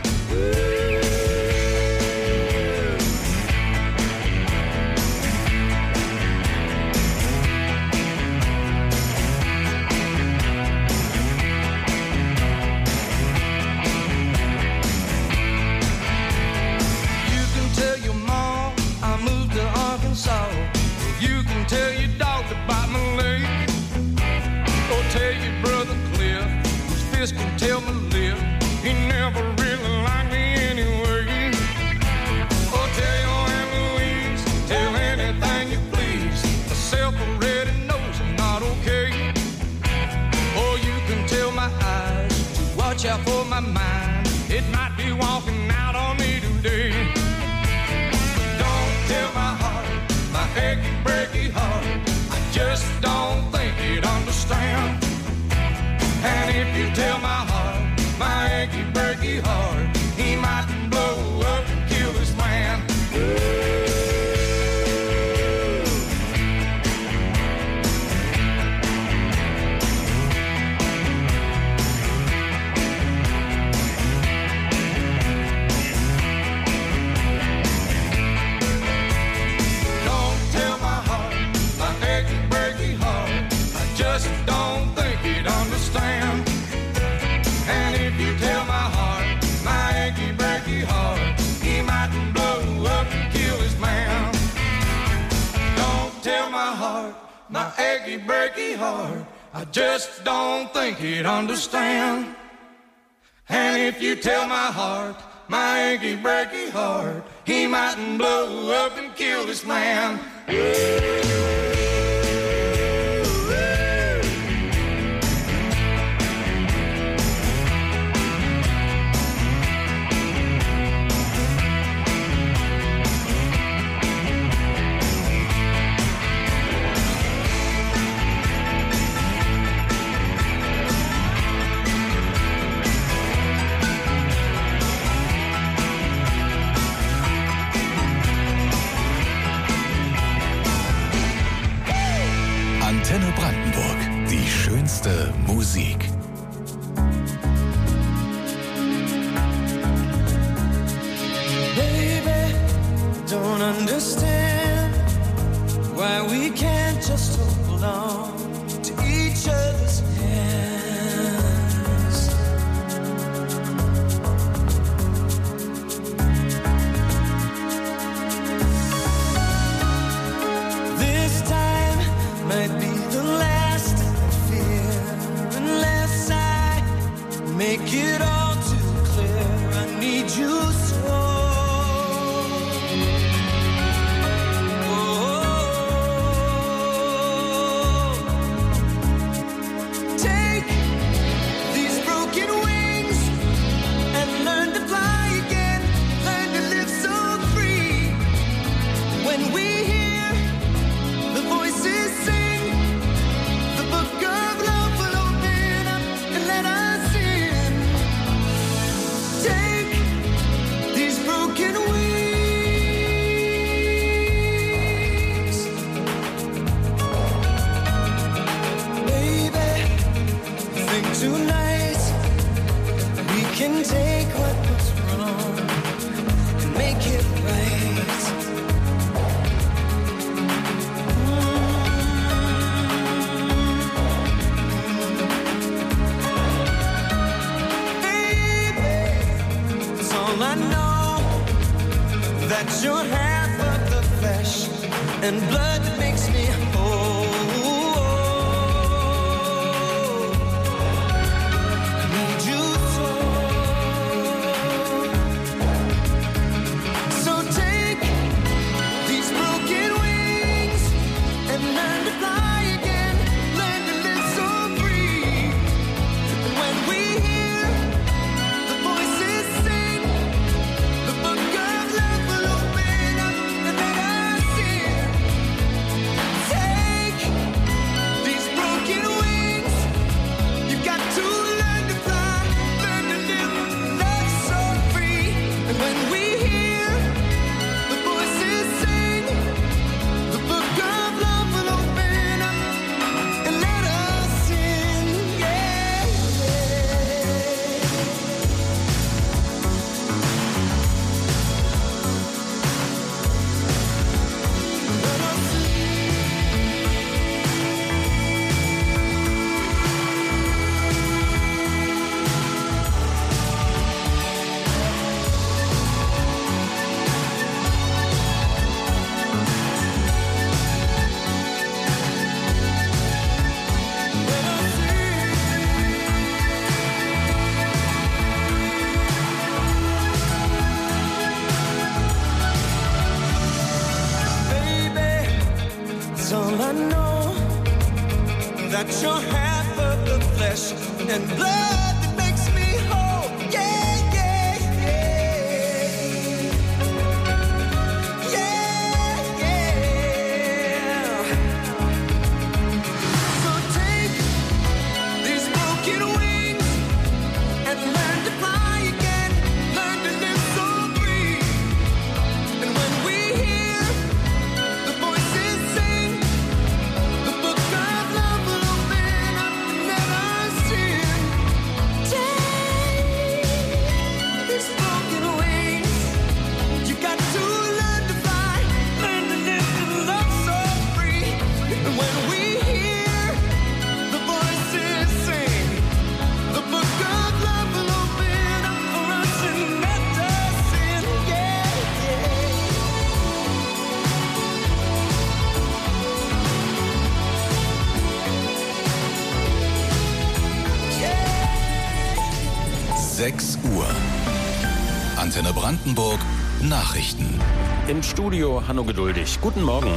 You can tell your mom I moved to Arkansas. You can tell your dog about my leg. Or tell your brother Cliff, whose fist can tell my lip, he never really liked me anyway. Or tell your Aunt Louise, tell anything you please, myself already knows I'm not okay. Or you can tell my eyes to watch out for my mind, it might be walking out on me today. Don't tell my heart, my achy, breaky heart, I just don't think it understands. understand. And if you tell my heart, my achy breaky heart, he might blow up and kill this man. Just don't think he'd understand. And if you tell my heart, my achy breaky heart, he might blow up and kill his man. Don't tell my heart, my achy breaky heart, I just don't think he'd understand. And if you tell my heart, my achy breaky heart, he might blow up and kill this man. Antenne Brandenburg, die schönste Musik. Baby, don't understand why we can't just hold on to each other's hands. This time might be the last I fear, unless I make it all too clear. I need you so. Oh, take these broken wings and learn to fly again, learn to live so free. When we hear the voices sing, the book of love will open up and let us in. Take these broken wings. Baby, think tonight we can take what was wrong and make it right. It's all I know, that you're half of the flesh and blood that makes me whole. I need you so. So take these broken wings and learn to fly again, learn to live so free. And when we hear the voices sing, the book of love will open up and let us in. Take these broken wings. You've got to learn to fly, learn to live, love so free. And when we hear the voices sing, the book of love will open up and let us in. Yeah. Baby, it's all I know, that you're half of the flesh and blood that makes me whole. Yeah, yeah, yeah. Yeah, yeah. So take sechs Uhr. Antenne Brandenburg, Nachrichten. Im Studio Hanno Geduldig. Guten Morgen.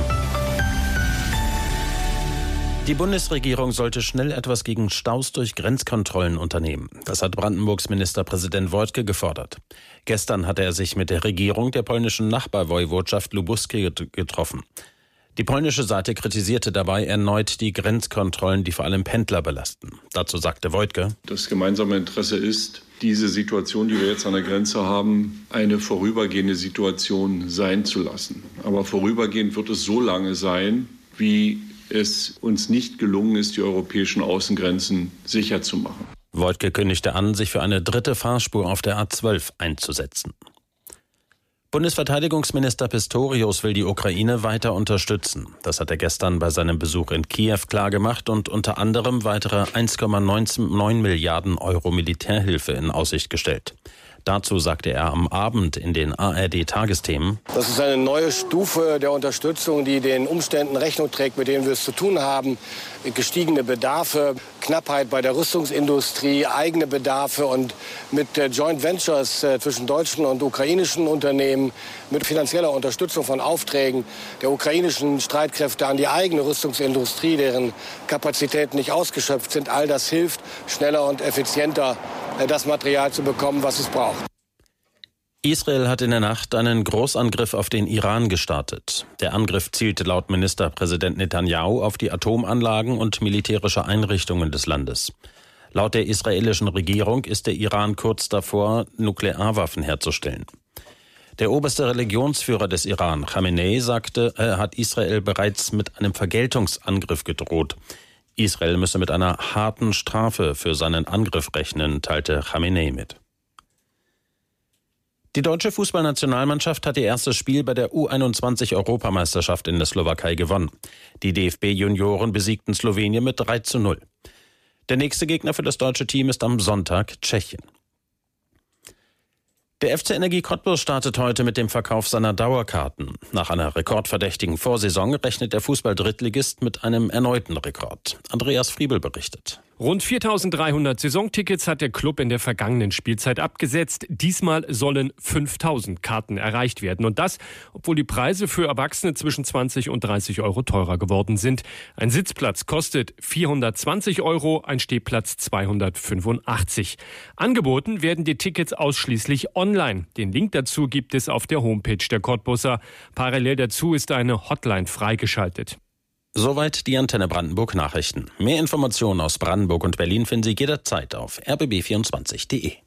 Die Bundesregierung sollte schnell etwas gegen Staus durch Grenzkontrollen unternehmen. Das hat Brandenburgs Ministerpräsident Wojtke gefordert. Gestern hatte er sich mit der Regierung der polnischen Nachbarwoiwodschaft Lubuski getroffen. Die polnische Seite kritisierte dabei erneut die Grenzkontrollen, die vor allem Pendler belasten. Dazu sagte Wojtke: Das gemeinsame Interesse ist, diese Situation, die wir jetzt an der Grenze haben, eine vorübergehende Situation sein zu lassen. Aber vorübergehend wird es so lange sein, wie es uns nicht gelungen ist, die europäischen Außengrenzen sicher zu machen. Wojtke kündigte an, sich für eine dritte Fahrspur auf der A zwölf einzusetzen. Bundesverteidigungsminister Pistorius will die Ukraine weiter unterstützen. Das hat er gestern bei seinem Besuch in Kiew klargemacht und unter anderem weitere eins Komma neun Milliarden Euro Militärhilfe in Aussicht gestellt. Dazu sagte er am Abend in den A R D-Tagesthemen: Das ist eine neue Stufe der Unterstützung, die den Umständen Rechnung trägt, mit denen wir es zu tun haben. Gestiegene Bedarfe, Knappheit bei der Rüstungsindustrie, eigene Bedarfe und mit Joint Ventures zwischen deutschen und ukrainischen Unternehmen, mit finanzieller Unterstützung von Aufträgen der ukrainischen Streitkräfte an die eigene Rüstungsindustrie, deren Kapazitäten nicht ausgeschöpft sind. All das hilft, schneller und effizienter das Material zu bekommen, was es braucht. Israel hat in der Nacht einen Großangriff auf den Iran gestartet. Der Angriff zielte laut Ministerpräsident Netanyahu auf die Atomanlagen und militärische Einrichtungen des Landes. Laut der israelischen Regierung ist der Iran kurz davor, Nuklearwaffen herzustellen. Der oberste Religionsführer des Iran, Khamenei, sagte, er hat Israel bereits mit einem Vergeltungsangriff gedroht. Israel müsse mit einer harten Strafe für seinen Angriff rechnen, teilte Khamenei mit. Die deutsche Fußballnationalmannschaft hat ihr erstes Spiel bei der U einundzwanzig-Europameisterschaft in der Slowakei gewonnen. Die D F B-Junioren besiegten Slowenien mit drei zu null. Der nächste Gegner für das deutsche Team ist am Sonntag Tschechien. Der F C Energie Cottbus startet heute mit dem Verkauf seiner Dauerkarten. Nach einer rekordverdächtigen Vorsaison rechnet der Fußball-Drittligist mit einem erneuten Rekord. Andreas Friebel berichtet. Rund viertausenddreihundert Saisontickets hat der Club in der vergangenen Spielzeit abgesetzt. Diesmal sollen fünftausend Karten erreicht werden. Und das, obwohl die Preise für Erwachsene zwischen zwanzig und dreißig Euro teurer geworden sind. Ein Sitzplatz kostet vierhundertzwanzig Euro, ein Stehplatz zweihundertfünfundachtzig. Angeboten werden die Tickets ausschließlich online. Den Link dazu gibt es auf der Homepage der Cottbuser. Parallel dazu ist eine Hotline freigeschaltet. Soweit die Antenne Brandenburg Nachrichten. Mehr Informationen aus Brandenburg und Berlin finden Sie jederzeit auf r b b vierundzwanzig punkt d e.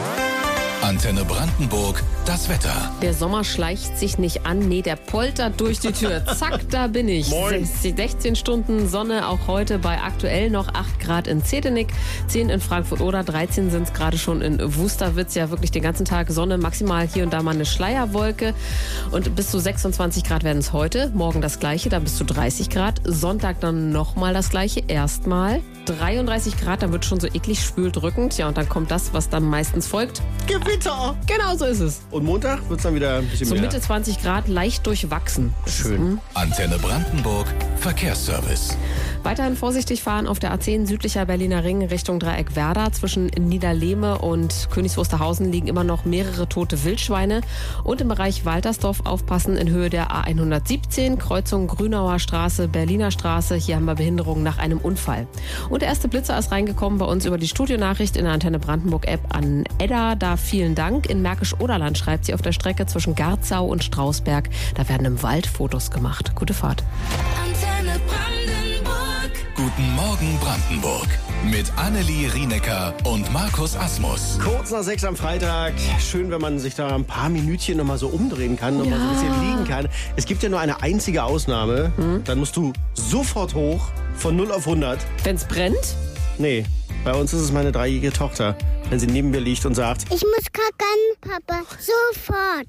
Antenne Brandenburg, das Wetter. Der Sommer schleicht sich nicht an, nee, der poltert durch die Tür. Zack, da bin ich. Moin. sechzehn Stunden Sonne, auch heute bei aktuell noch acht Grad in Zetenik, zehn in Frankfurt-Oder, dreizehn sind es gerade schon in Wusterwitz. Ja, wirklich den ganzen Tag Sonne, maximal hier und da mal eine Schleierwolke. Und bis zu sechsundzwanzig Grad werden es heute, morgen das Gleiche, dann bis zu dreißig Grad. Sonntag dann nochmal das Gleiche, erstmal dreiunddreißig Grad, dann wird schon so eklig schwüldrückend. Ja, und dann kommt das, was dann meistens folgt. Gewitter! Genau so ist es. Und Montag wird es dann wieder ein bisschen so mehr. So Mitte zwanzig Grad, leicht durchwachsen. Schön. Mhm. Antenne Brandenburg, Verkehrsservice. Weiterhin vorsichtig fahren auf der A zehn südlicher Berliner Ring Richtung Dreieck Werder. Zwischen Niederlehme und Königs Wusterhausen liegen immer noch mehrere tote Wildschweine. Und im Bereich Waltersdorf aufpassen in Höhe der A hundertsiebzehn, Kreuzung Grünauer Straße, Berliner Straße. Hier haben wir Behinderungen nach einem Unfall. Und der erste Blitzer ist reingekommen bei uns über die Studionachricht in der Antenne Brandenburg App an Edda. Da vielen Dank. In Märkisch-Oderland schreibt sie auf der Strecke zwischen Garzau und Strausberg. Da werden im Wald Fotos gemacht. Gute Fahrt. Antenne Brandenburg. Guten Morgen Brandenburg. Mit Annelie Rienecker und Markus Asmus. Kurz nach sechs am Freitag. Schön, wenn man sich da ein paar Minütchen noch mal so umdrehen kann, noch Ja. mal so ein bisschen liegen kann. Es gibt ja nur eine einzige Ausnahme. Hm? Dann musst du sofort hoch, von null auf hundert. Wenn's brennt? Nee, bei uns ist es meine dreijährige Tochter. Wenn sie neben mir liegt und sagt: Ich muss kackern, Papa. Sofort.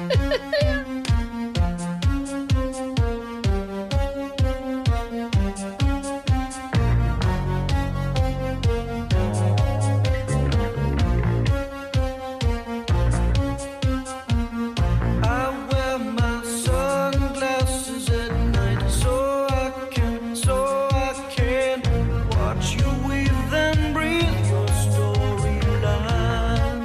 I wear my sunglasses at night so I can, so I can watch you weave and breathe your storyline.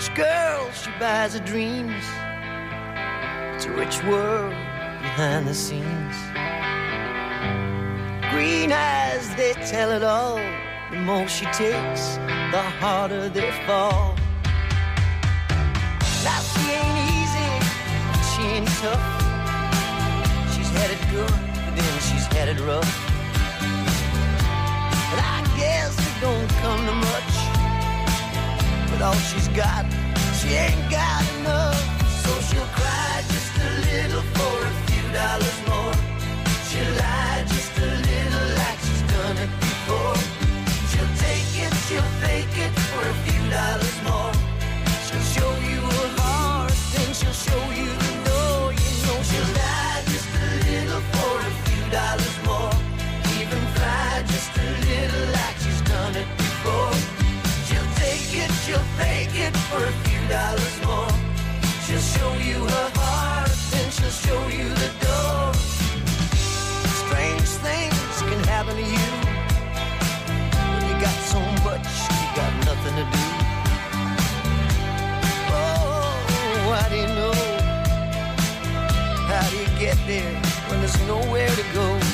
Rich girl, she buys her dreams. It's a rich world behind the scenes. Green eyes, they tell it all. The more she takes, the harder they fall. Now she ain't easy, she ain't tough. She's had it good, but then she's had it rough. But I guess it don't come to much. With all she's got, she ain't got enough. So she'll cry just a little for a few dollars more. She'll lie just a little like she's done it before. She'll take it, she'll fake it for a few dollars more. She'll show you her heart, then she'll show you the door. You know she'll lie just a little for a few dollars more. Even fly just a little like she's done it before. She'll take it, she'll fake it for a few dollars more. She'll show you her heart, then she'll show you the door. Strange things can happen to you when you got so much, you got nothing to do. Oh, how do you know? How do you get there when there's nowhere to go?